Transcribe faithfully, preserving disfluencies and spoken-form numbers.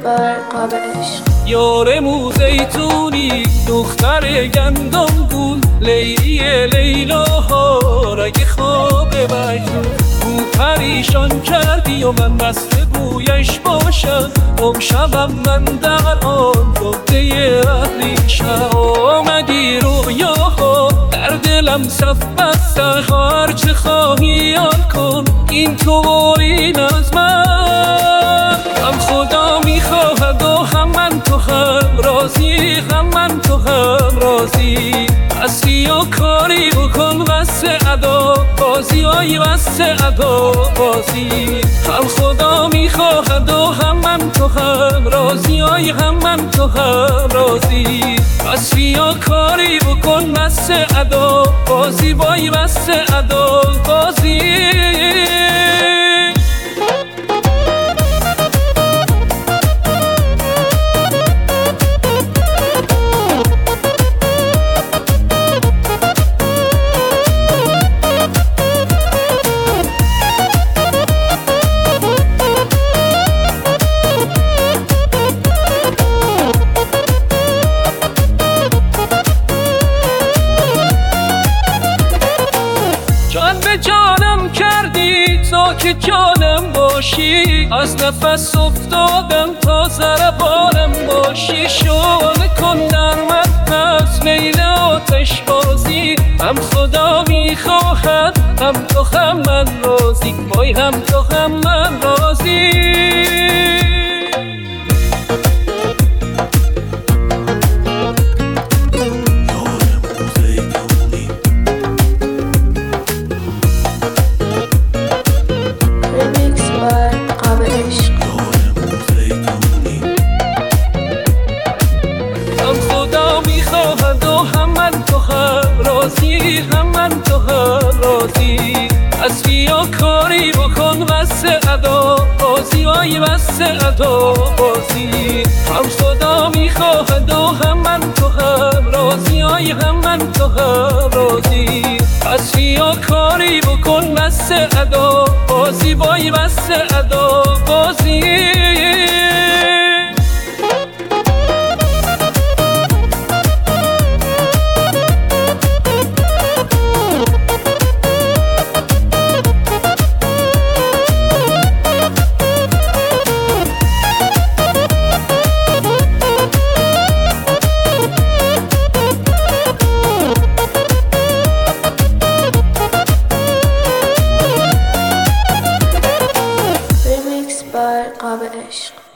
برقاب عشق. یار موزیتونی دختر گندم گول، لیلی لیلا ها رگ خواب مجنون. او پریشان کردی و من مست بویش باشم، گم شوم من در آن گفته ابریشم. آمدی رویاها در دلم صف بسته، هرچه خواهی آن کن، این تو و این از من. هم خدا میخواهد و هم من تو هم راضی، هم من تو هم راضی. پس بیا کاری بکن واسه ادا بازی، آی واسه ادا بازی. هم خدا میخواهد و هم من تو هم راضی، آی هم من تو هم راضی. پس بیا کاری بکن واسه ادا بازی، وای واسه ادا بازی. جان به جانم کردی تا که جانم باشی، از نفس افتادم تا ضربانم باشی. شعله کن در من پس میل آتش بازی، هم خدا میخواهد هم تو هم من راضی، وای هم تو هم من راضی. هم من تو هم راضی. از بیا کاری بکن واسه ادا بازی، وای واسه ادا بازی. هم خدا میخواهد و هم من تو هم راضی، آی هم من تو هم راضی. از بیا کاری بکن واسه ادا بازی، وای واسه ادا بازی. برقاب عشق.